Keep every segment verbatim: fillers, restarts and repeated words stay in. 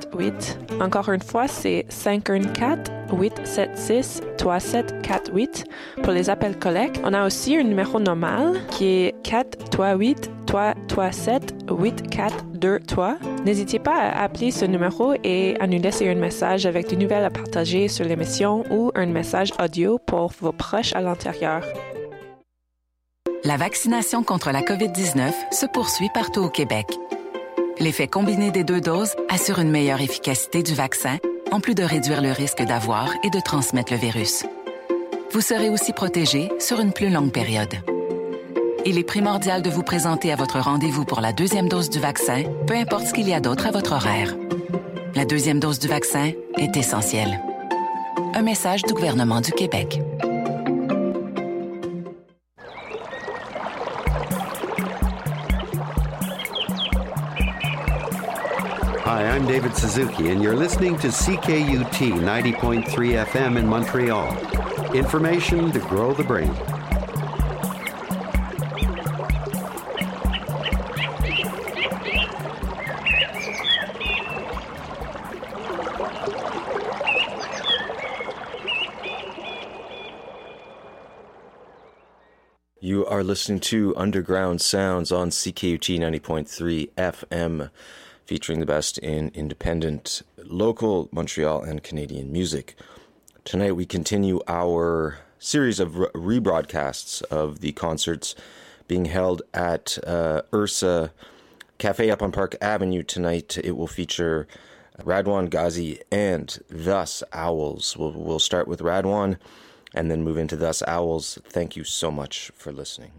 quatre huit. Encore une fois, c'est cinq un quatre, huit sept six, trois sept quatre huit pour les appels collecte. On a aussi un numéro normal qui est quatre trois huit, trois trois sept, huit quatre deux trois. N'hésitez pas à appeler ce numéro et à nous laisser un message avec des nouvelles à partager sur l'émission ou un message audio pour vos proches à l'intérieur. La vaccination contre la covid dix-neuf se poursuit partout au Québec. L'effet combiné des deux doses assure une meilleure efficacité du vaccin, en plus de réduire le risque d'avoir et de transmettre le virus. Vous serez aussi protégé sur une plus longue période. Il est primordial de vous présenter à votre rendez-vous pour la deuxième dose du vaccin, peu importe ce qu'il y a d'autre à votre horaire. La deuxième dose du vaccin est essentielle. Un message du gouvernement du Québec. Hi, I'm David Suzuki, and you're listening to C K U T ninety point three F M in Montreal. Information to grow the brain. You are listening to Underground Sounds on C K U T ninety point three F M, featuring the best in independent, local, Montreal, and Canadian music. Tonight we continue our series of re- rebroadcasts of the concerts being held at uh, Ursa Cafe up on Park Avenue tonight. It will feature Radwan Ghazi and Thus Owls. We'll, we'll start with Radwan and then move into Thus Owls. Thank you so much for listening.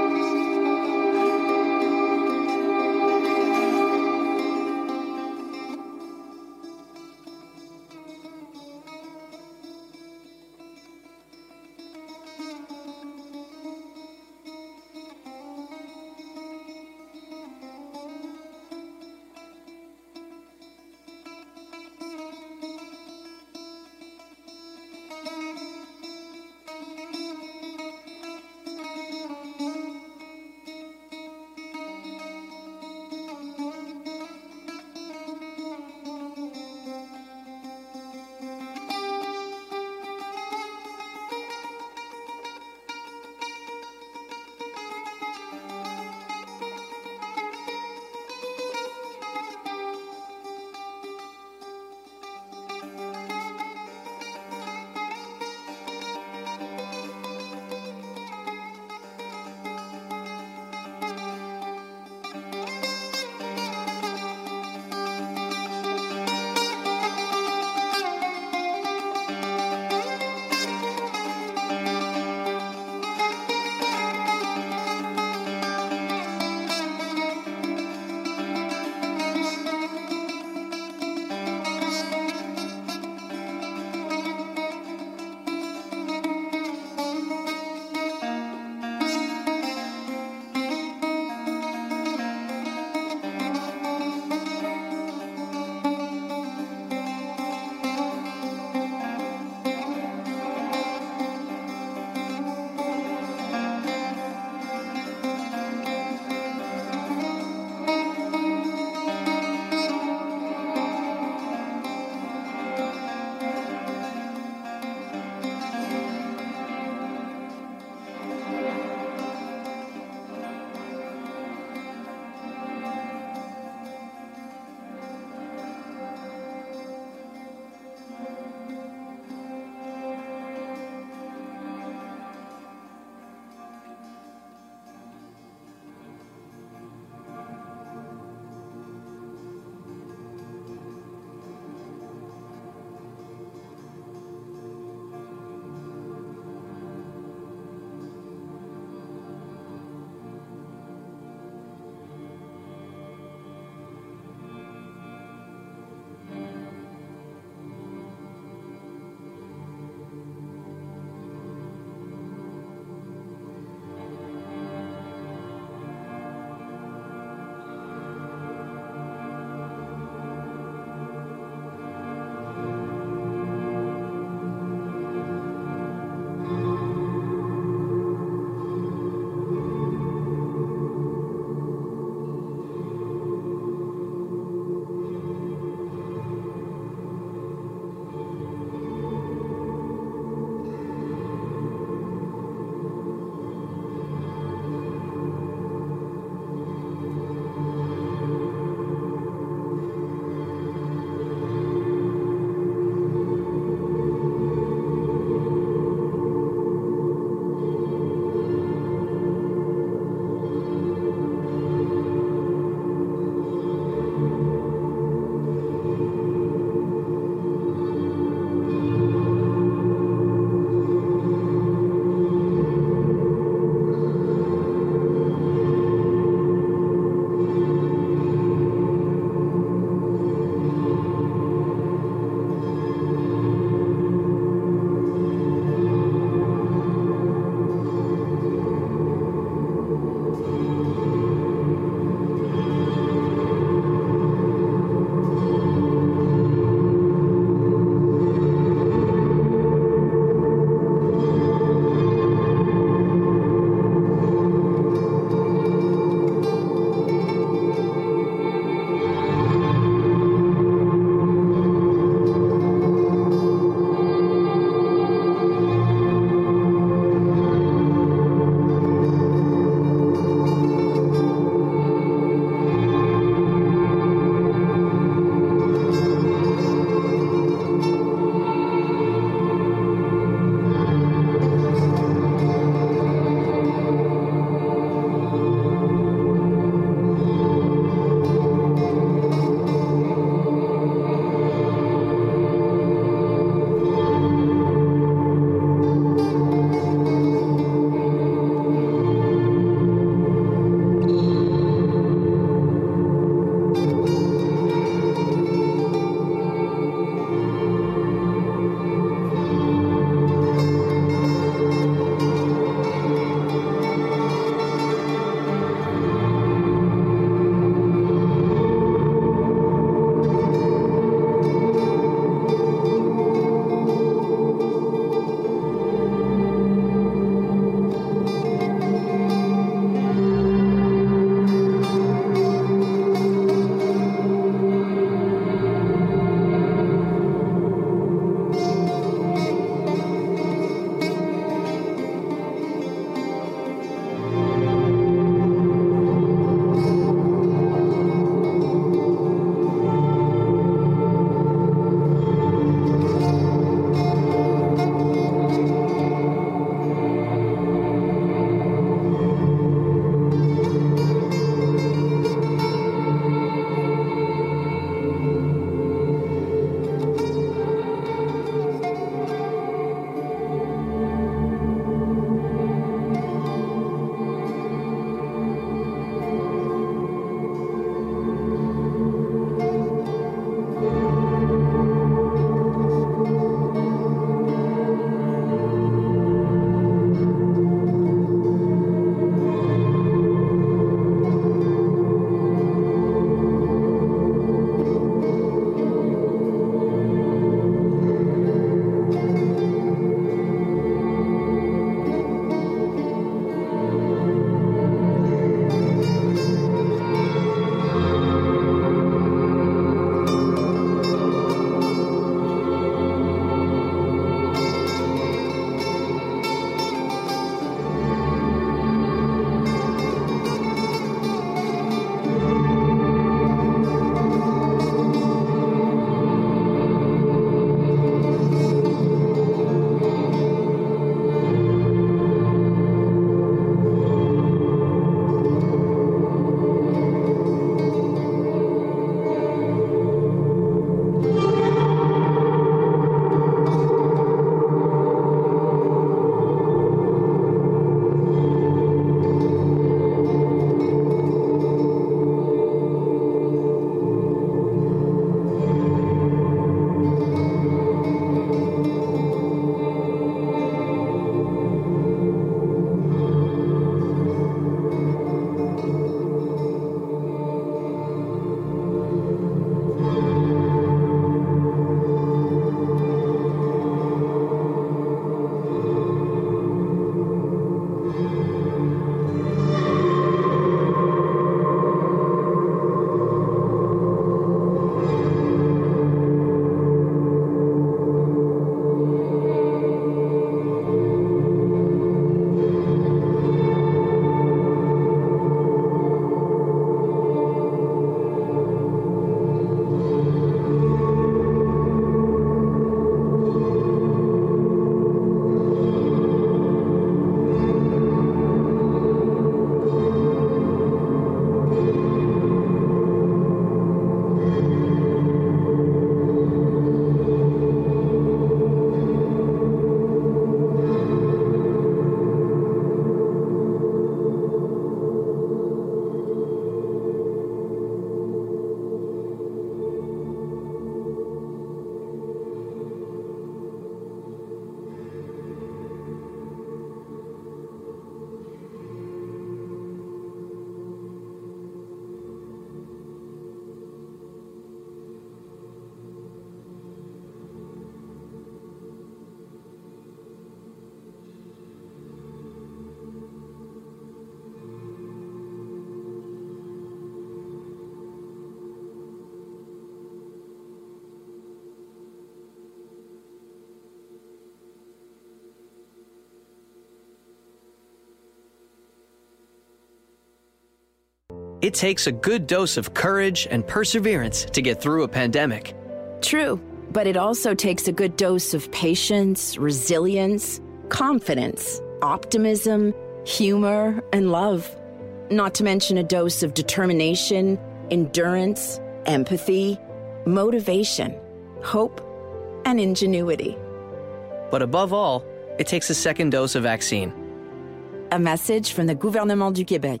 it takes a good dose of courage and perseverance to get through a pandemic. True, but it also takes a good dose of patience, resilience, confidence, optimism, humor, and love. Not to mention a dose of determination, endurance, empathy, motivation, hope, and ingenuity. But above all, it takes a second dose of vaccine. A message from the Gouvernement du Québec.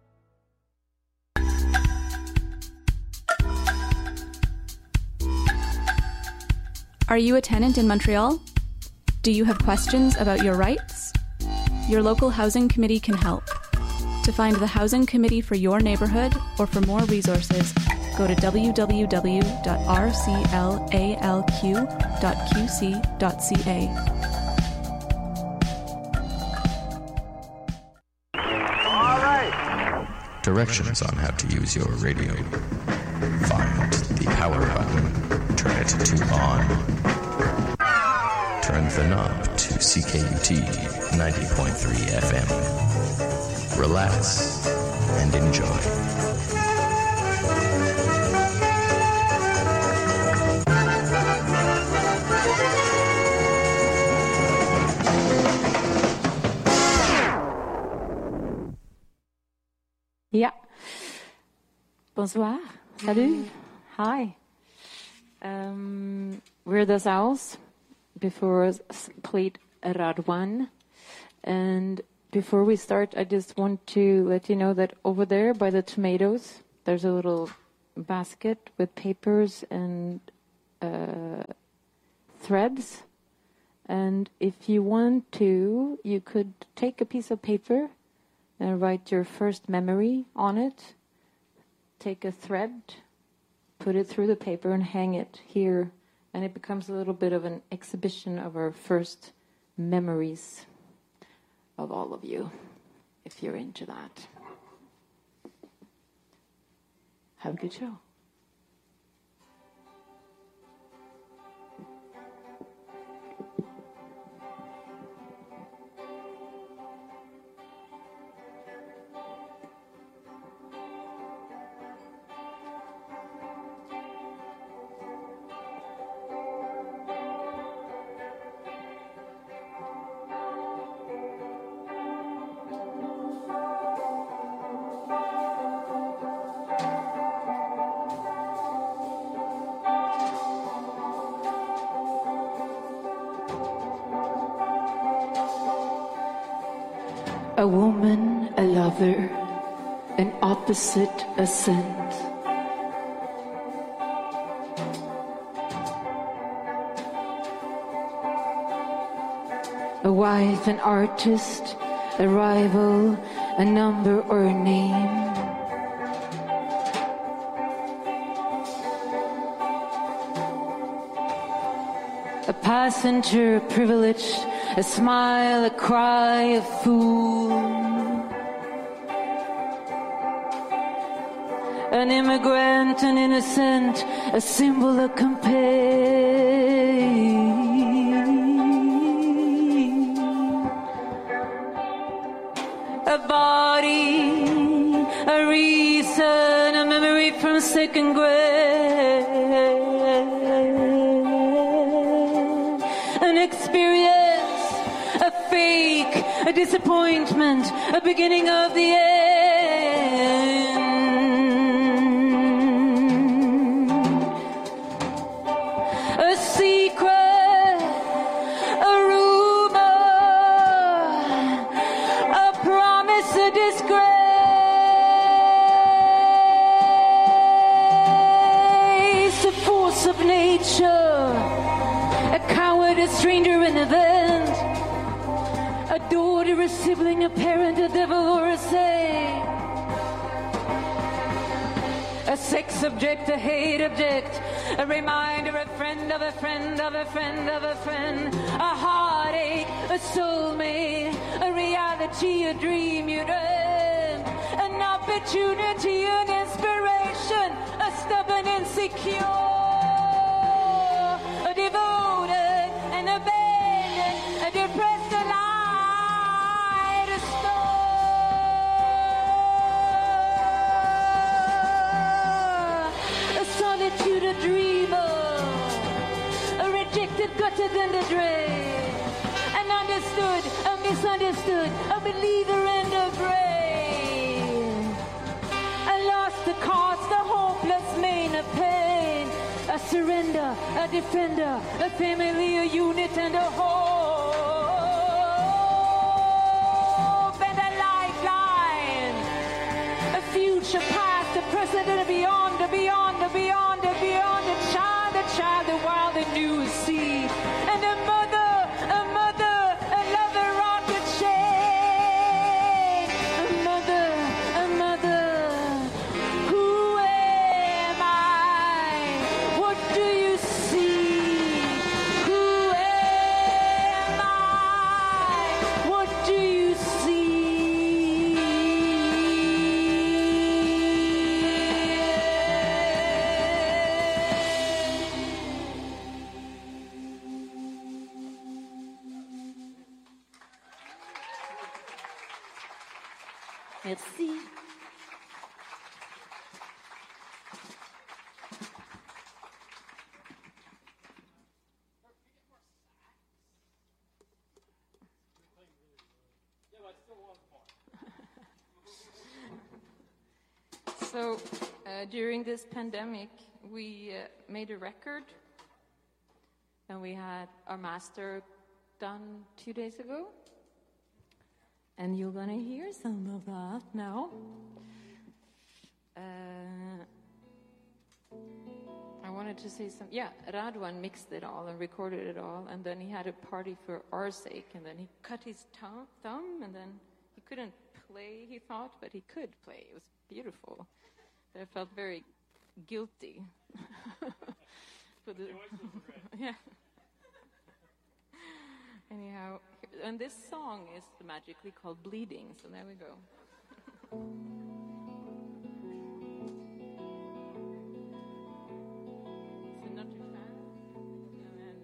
Are you a tenant in Montreal? Do you have questions about your rights? Your local housing committee can help. To find the housing committee for your neighborhood or for more resources, go to w w w dot r c l a l q dot q c dot c a. Directions on how to use your radio. Find the power button. Turn it to on. Turn the knob to C K U T ninety point three F M. Relax and enjoy. Yeah. Bonsoir. Salut. Hi. Um, we're the South. Before us played Radwan. And before we start, I just want to let you know that over there by the tomatoes, there's a little basket with papers and uh, threads. And if you want to, you could take a piece of paper and write your first memory on it. Take a thread, put it through the paper and hang it here. And it becomes a little bit of an exhibition of our first memories of all of you, if you're into that. Have a good show. A woman, a lover, an opposite ascent. A wife, an artist, a rival, a number or a name. A passenger, a privileged, a smile, a cry, a fool. An immigrant, an innocent, a symbol, a campaign. A body, a reason, a memory from second grade. An experience, a fake, a disappointment, a beginning of the end. A secret, a rumor, a promise, a disgrace, a force of nature, a coward, a stranger, an event, a daughter, a sibling, a parent, a devil, or a saint. A sex object, a hate object, a reminder, a friend of a friend of a friend of a friend, a heartache, a soulmate, a reality, a dream you dream, an opportunity, an inspiration, a stubborn, insecure, a devoted, an abandoned, a depressed, a light, a storm. it gutted than the dread. An understood, a misunderstood, a believer and a brave. A lost, a cause, the hopeless, main, a pain. A surrender, a defender, a family, a unit and a hope. And a lifeline. A future past, the present and beyond, the beyond, the beyond, the beyond, the child, the child, the wild, the new sea. And a mother, a mother, a lover, rocket chain. A mother, a mother. Who am I? What do you see? Who am I? What do you see? Merci. So, uh, during this pandemic, we uh, made a record, and we had our master done two days ago. And you're gonna hear some of that now. Uh, I wanted to say some, yeah, Radwan mixed it all and recorded it all, and then he had a party for our sake, and then he cut his tongue, thumb, and then he couldn't play, he thought, but he could play. It was beautiful. But I felt very guilty. For the, yeah. Anyhow, and this song is magically called Bleeding, so there we go. So not too fast, and then...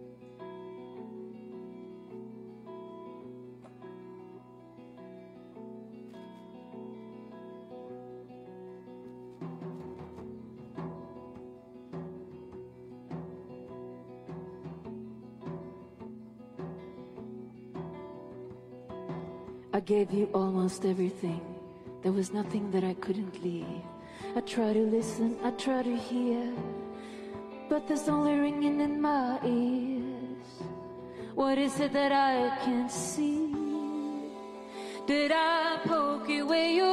I gave you almost everything. There was nothing that I couldn't leave. I try to listen, I try to hear, but there's only ringing in my ears. What is it that I can't see? Did I poke you where you're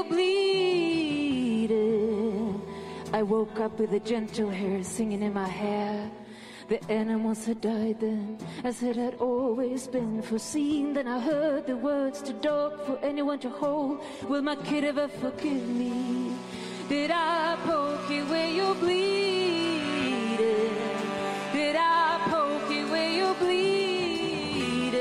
bleeding? I woke up with a gentle hair singing in my hair. The animals had died then, as it had always been foreseen. Then I heard the words too dark for anyone to hold. Will my kid ever forgive me? Did I poke you where you're bleeding? Did I poke you where you're bleeding?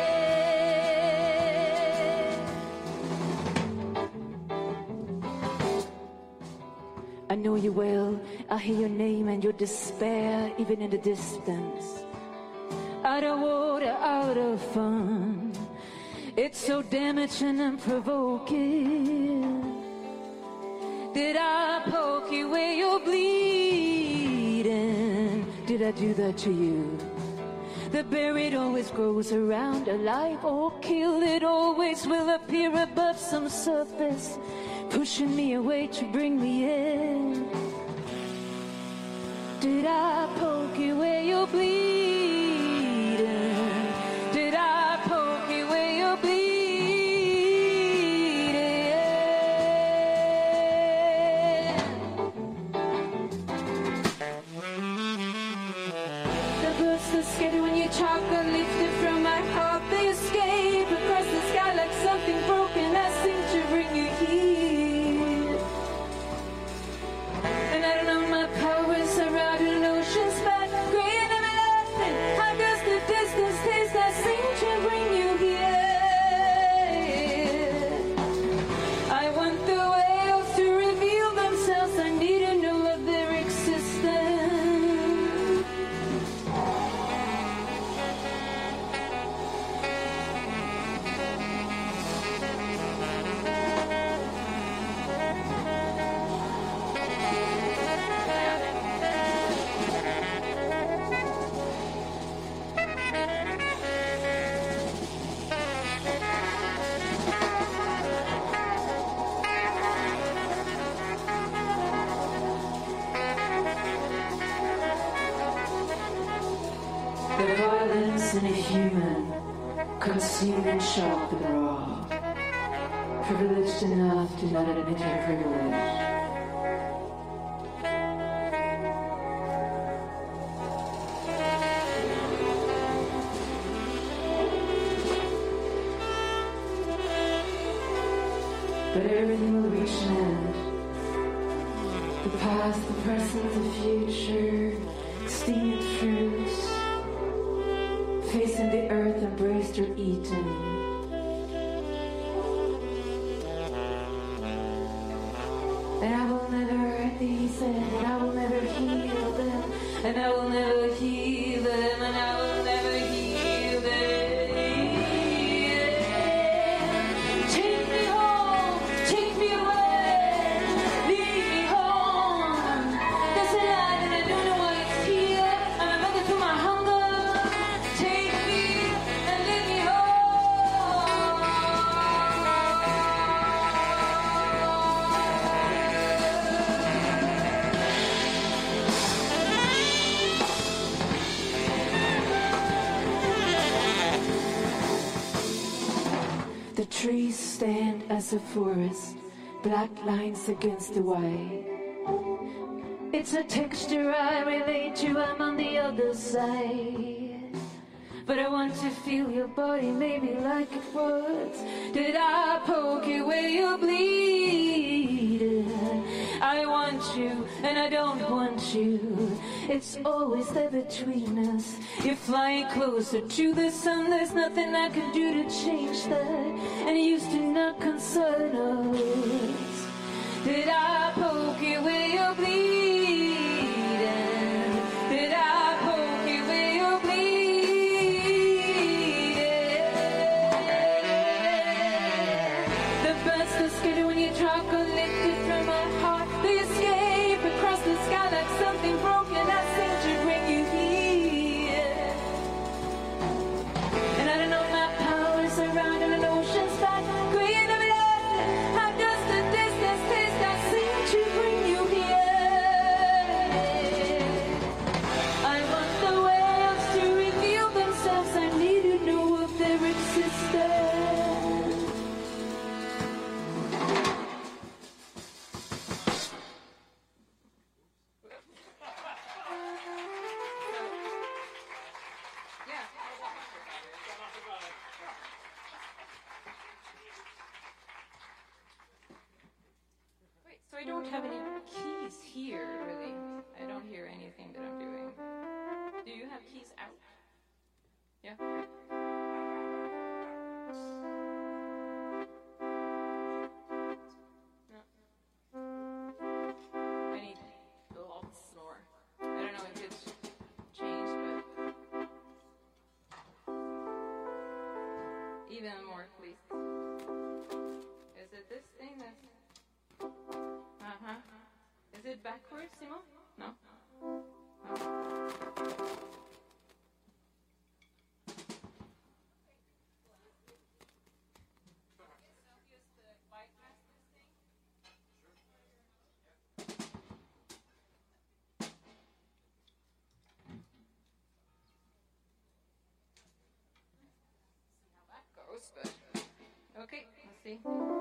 I know you well. I hear your name and your despair, even in the distance. Out of water, out of fun. It's so damaging and provoking. Did I poke you where you're bleeding? Did I do that to you? The buried always grows around, alive or killed. It always will appear above some surface, pushing me away to bring me in. Did I poke you where you're bleeding? Did I poke you where you're bleeding? The birds are scared when you talk are lifted from my heart. They escape across the sky like something broken. I seem to bring you here. And I don't know my powers around an ocean span, great and everlasting. How does the distance taste? I seem to bring you here. I want the whales to reveal themselves. I need to know of their existence. violence and a human, consuming sharp and raw, privileged enough to not admit your privilege. But everything will reach an end. The past, the present, the future, steamed fruits, facing the earth, embraced or eaten. And I will never hurt these, and I will never heal them, and I will never heal them, and I will never heal them. Trees stand as a forest, black lines against the white. It's a texture I relate to, I'm on the other side. But I want to feel your body, maybe like it was. Did I poke you where you're bleeding? I want you, and I don't want you. It's always there between us. You're flying closer to the sun. There's nothing I can do to change that. And it used to not concern us. Did I poke you where you're bleeding? Did I poke you where you're bleeding? The best is scared when you talk or lifted from my heart. The escape across the sky like something broken. I seem to bring you here. And I don't know my powers around an ocean's back. Green of blood, how does the distance taste? I seem to bring you here. I want the whales to reveal themselves. I need to know of their existence. So I don't have any keys here, really. I don't hear anything that I'm doing. Do you have keys out? Yeah? No. I need lots more. I don't know if it's changed, but even more, please. Is it this thing that's... Uh-huh. Is it backwards, Simon? No? No. See how that goes, but... Okay, let's see.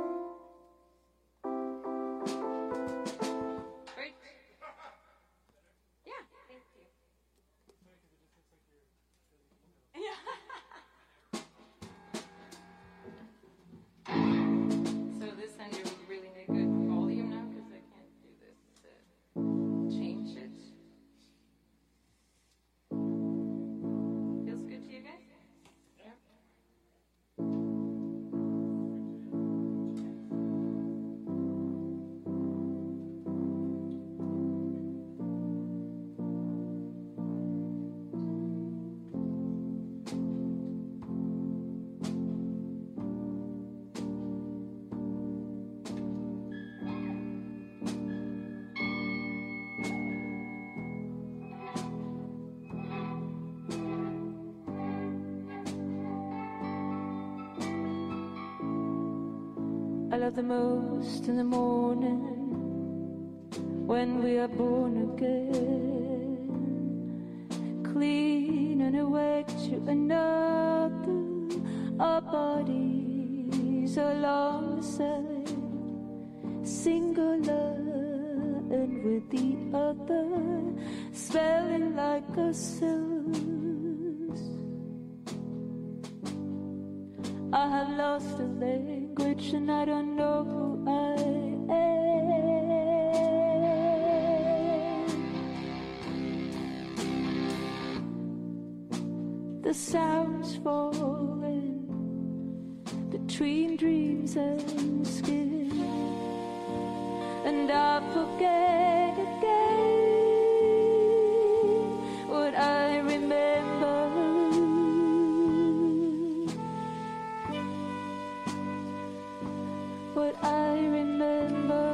I love the most in the morning when we are born again, clean and awake to another. Our bodies are alongside, singular and with the other, smelling like ourselves. I have lost a language and I don't know who I am. The sounds falling between dreams and skin, and I forget again what I remember. What I remember.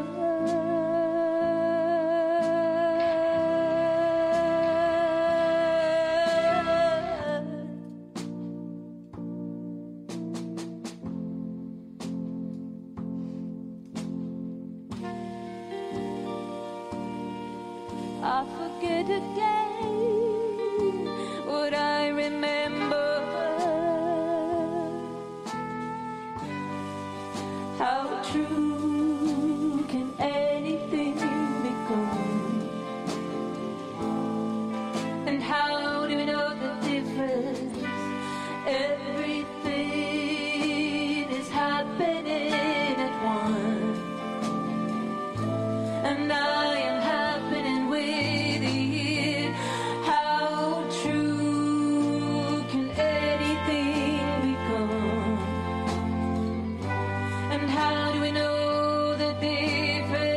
I forget again what I remember. How true can anything become? And how do we know the difference? Everything is happening at once, and I am happening with it. How true can anything become? And how do we know the difference?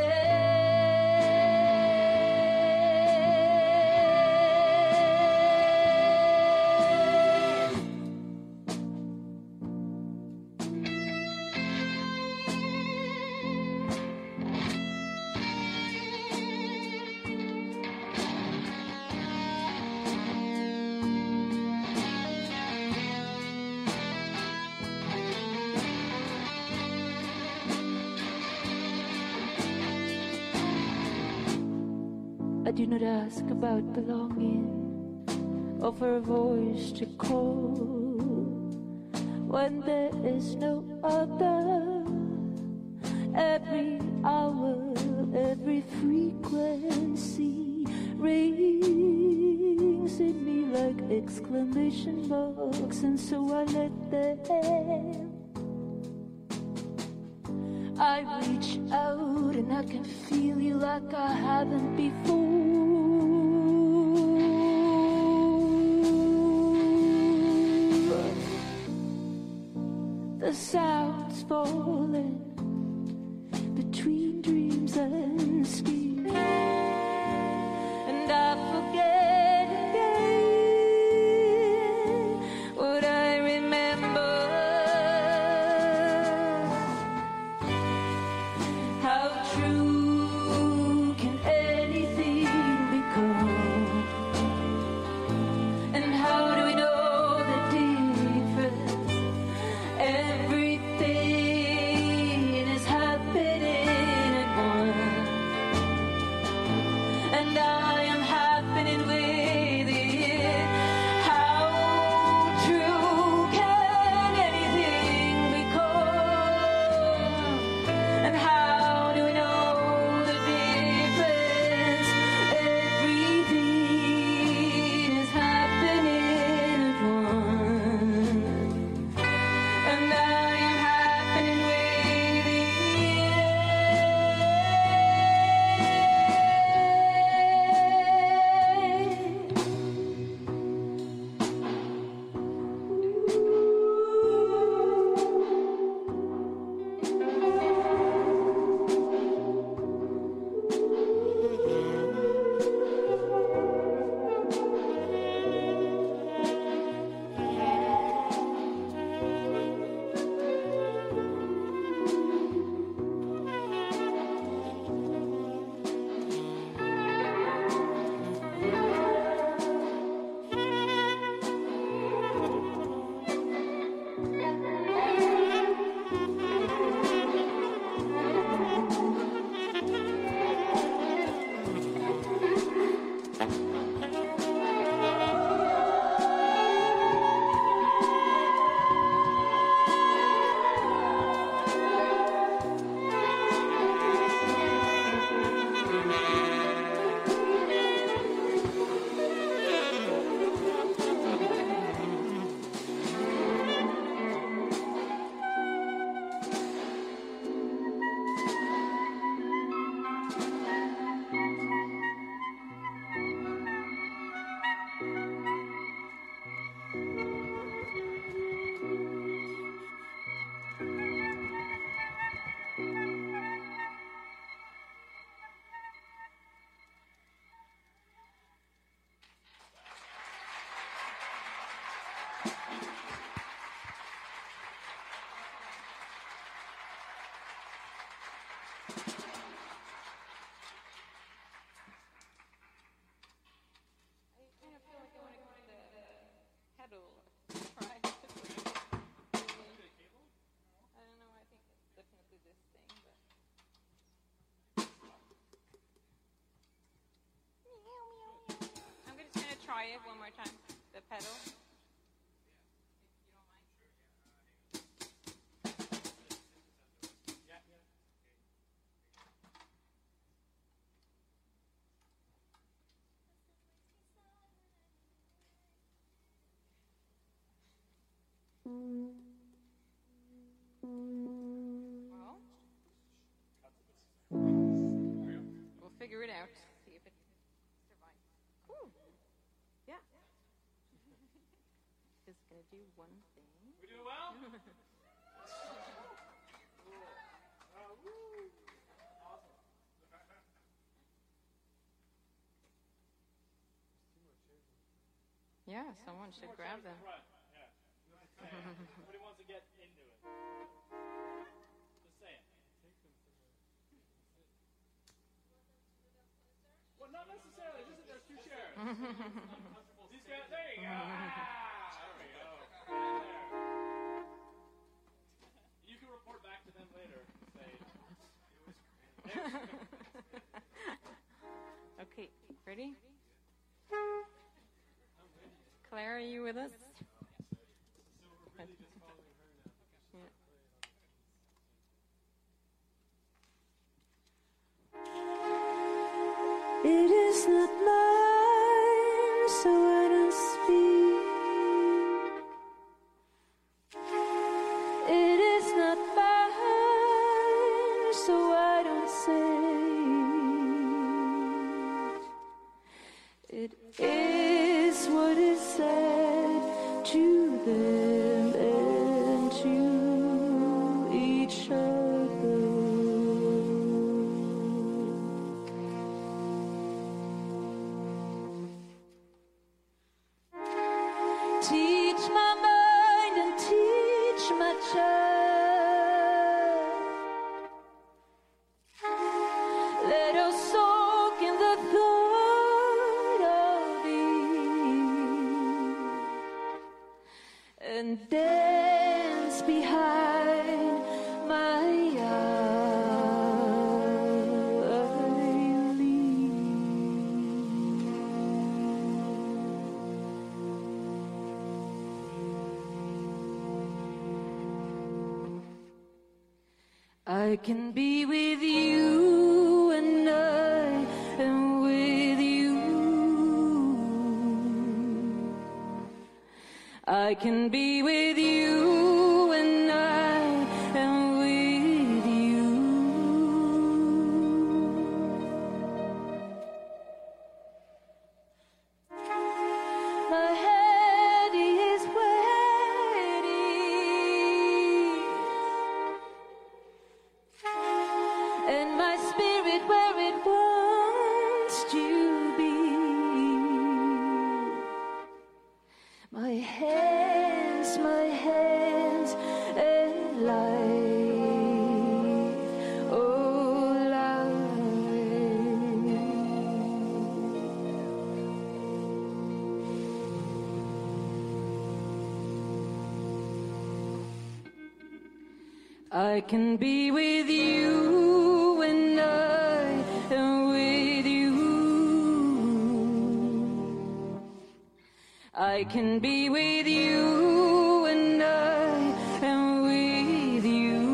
I do not ask about belonging, or for a voice to call when there is no other. Every hour, every frequency rings in me like exclamation marks, and so I let them. I reach out and I can feel you like I haven't before. The sounds falling between dreams and schemes, and I forget again what I remember. How true can anything become? And how do we know the difference? Everything Try it one more time, the pedal. Well, we'll figure it out. See if it survives. Ooh. Yeah. Just gonna do one thing. We do well? Yeah, someone should grab them. Somebody wants to get into it. Just say it. Well, not necessarily. Just that there's two chairs. These guys, there you go. Ah, there we go. Right there. You can report back to them later. Say, it was great. Okay, ready? Claire, are you with us? So we're really just following her now. Yeah. It is not mine, so I don't speak. It is not mine, so I don't say. It is what is said to them and to each other. Teach my mind and teach my child. Let us soak in the thought of it and dance behind my I can be with you and I am with you. I can be with you and I am with you. My head is and my spirit where it wants to be. My hands, my hands, and life, oh life. I can be with you and I am with you. I can be with you and I am with you.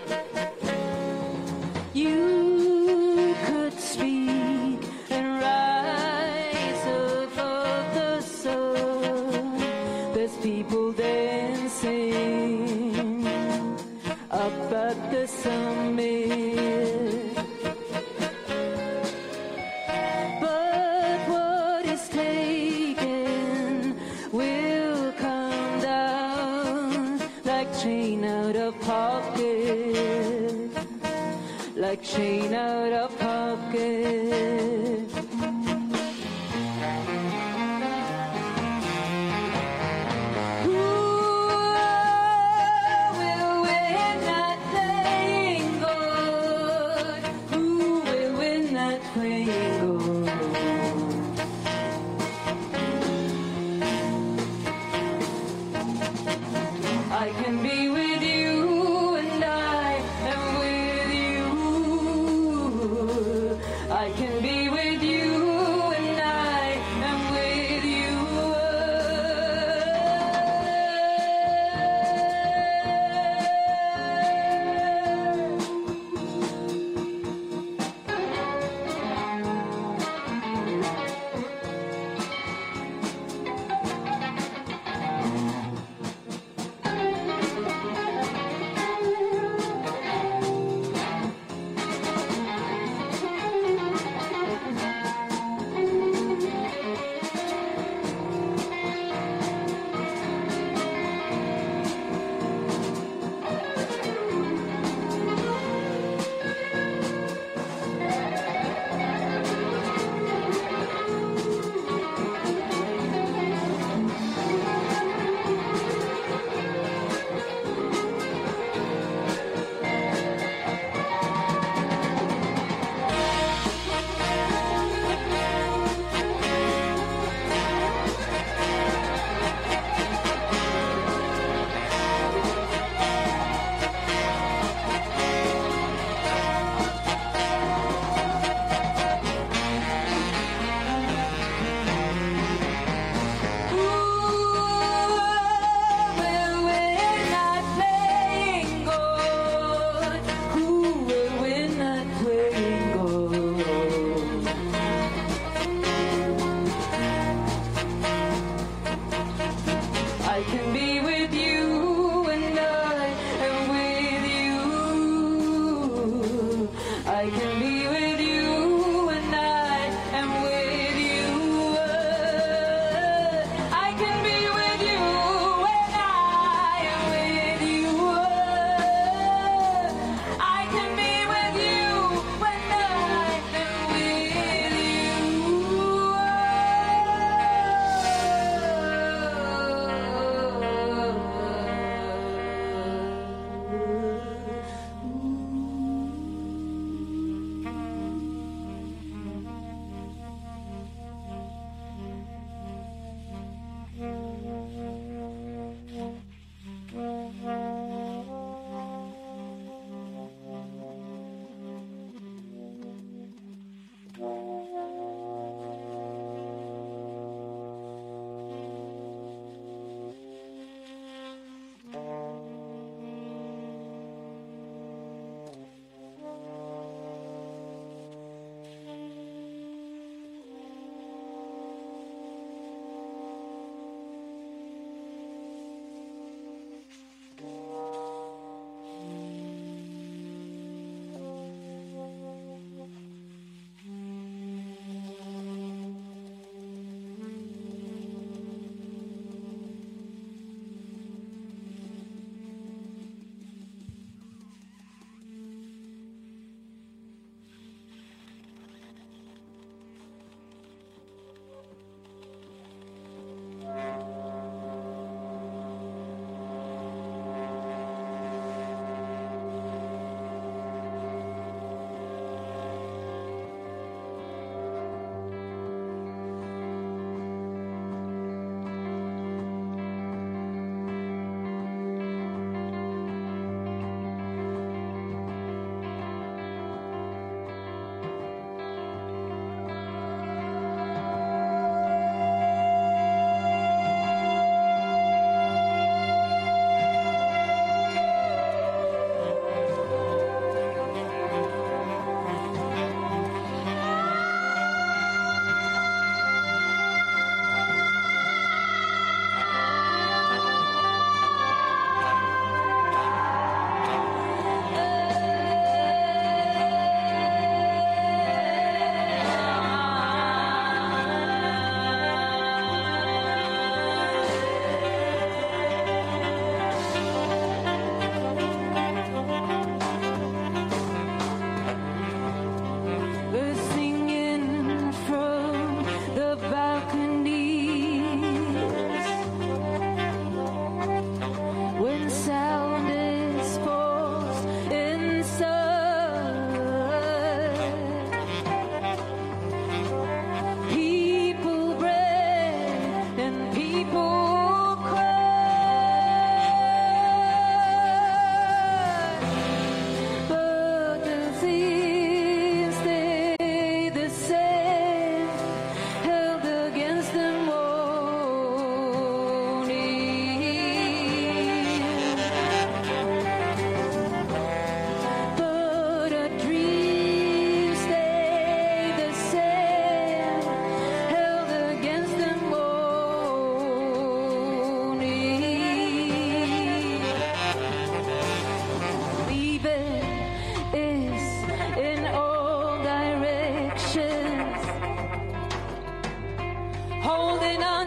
You could speak and write chain out of pocket. Who will win that playing God? Who will win that playing God? I can be with you and I am with you.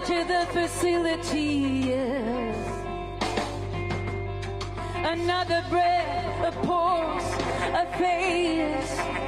to the facility, yes. Another breath, a pulse, a face.